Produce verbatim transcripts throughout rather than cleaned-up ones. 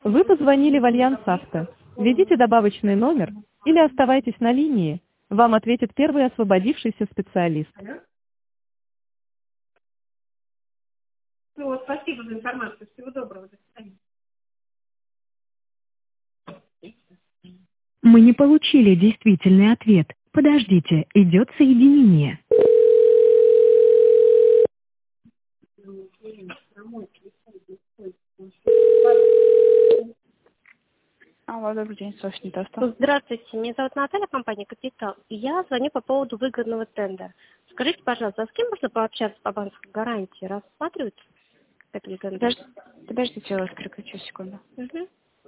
Вы позвонили в Альянс Авто. Введите добавочный номер или оставайтесь на линии. Вам ответит первый освободившийся специалист. Ну, спасибо за информацию. Всего доброго. До свидания. Мы не получили действительный ответ. Подождите, идет соединение. Алло, добрый день, Софья Нетоста. Здравствуйте, меня зовут Наталья, компания «Капитал». И я звоню по поводу выгодного тендера. Скажите, пожалуйста, а с кем можно пообщаться по банковской гарантии? Рассматривают этот тендер? Подождите, подождите, я вас переключу секунду. Угу.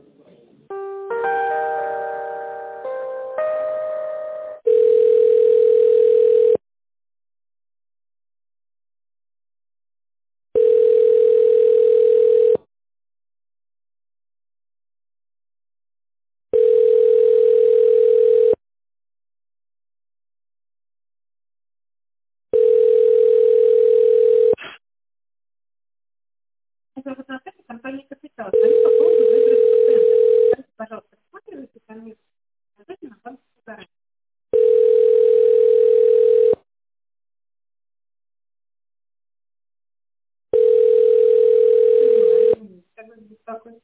Меня зовут Наталья, компания «Капитал». Звоню по поводу выгодного тендера. Скажите, пожалуйста, рассматриваете комиссию на банковскую гарантию? Как бы беспокоить.